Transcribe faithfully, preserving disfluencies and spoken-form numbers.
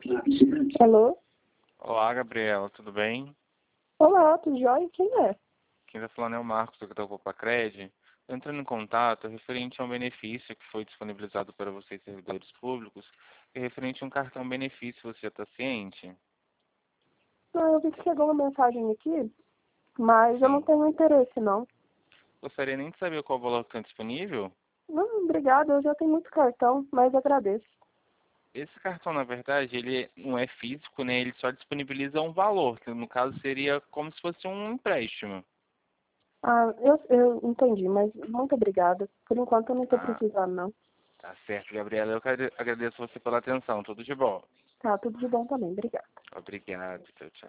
Alô? Olá, Gabriela, tudo bem? Olá, tudo jóia? Quem é? Quem está falando é o Marcos, do Cartão Copacred. Estou entrando em contato referente a um benefício que foi disponibilizado para vocês, servidores públicos, e referente a um cartão benefício, você está ciente? Ah, eu vi que chegou uma mensagem aqui, mas eu não Sim. tenho interesse, não. Gostaria nem de saber qual valor que está disponível? Não, obrigada, eu já tenho muito cartão, mas agradeço. Esse cartão, na verdade, ele não é físico, né? Ele só disponibiliza um valor, que no caso seria como se fosse um empréstimo. Ah, eu, eu entendi, mas muito obrigada. Por enquanto eu não estou Ah, precisando, não. tá certo, Gabriela. Eu quero- agradeço você pela atenção. Tudo de bom. Tá, tudo de bom também, obrigada. Obrigado. Tchau, tchau.